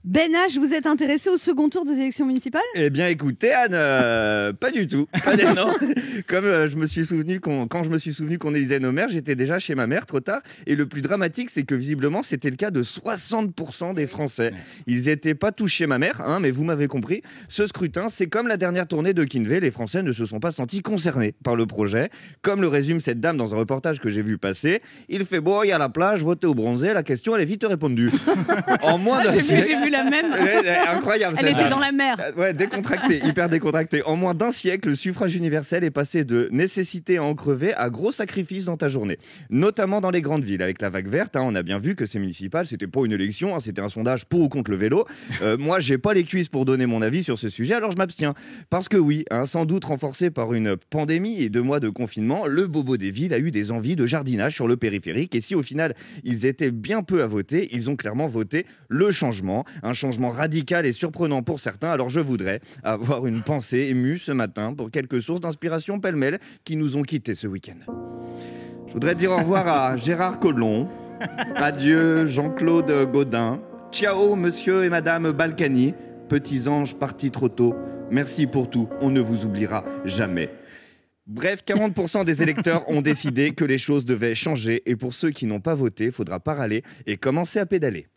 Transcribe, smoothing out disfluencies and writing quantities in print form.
Ben H, vous êtes intéressé au second tour des élections municipales ? Eh bien, écoutez, Anne, pas du tout. Non. Comme je me suis souvenu quand je me suis souvenu qu'on élisait nos maires, j'étais déjà chez ma mère trop tard. Et le plus dramatique, c'est que visiblement, c'était le cas de 60% des Français. Ils n'étaient pas tous chez ma mère, mais vous m'avez compris. Ce scrutin, c'est comme la dernière tournée de Kinvey. Les Français ne se sont pas sentis concernés par le projet. Comme le résume cette dame dans un reportage que j'ai vu passer, il fait beau, il y a la plage, votez au bronzé. La question, elle est vite répondue. En moins d'un siècle. J'ai vu la même. Incroyable. Elle était dans la mer. Ouais, décontracté, hyper décontracté. En moins d'un siècle, le suffrage universel est passé de nécessité à en crever à gros sacrifices dans ta journée. Notamment dans les grandes villes. Avec la vague verte, on a bien vu que ces municipales, c'était pas une élection, c'était un sondage pour ou contre le vélo. Moi, j'ai pas les cuisses pour donner mon avis sur ce sujet, alors je m'abstiens. Parce que oui, sans doute renforcé par une pandémie et 2 mois de confinement, le bobo des villes a eu des envies de jardinage sur le périphérique. Et si au final, ils étaient bien peu à voter, ils ont clairement voté le changement. Un changement radical et surprenant pour certains. Alors je voudrais avoir une pensée émue ce matin pour quelques sources d'inspiration pêle-mêle qui nous ont quittés ce week-end. Je voudrais dire au revoir à Gérard Collomb, adieu Jean-Claude Gaudin, ciao monsieur et madame Balkany, petits anges partis trop tôt, merci pour tout, on ne vous oubliera jamais. Bref, 40% des électeurs ont décidé que les choses devaient changer et pour ceux qui n'ont pas voté, il faudra pas râler et commencer à pédaler.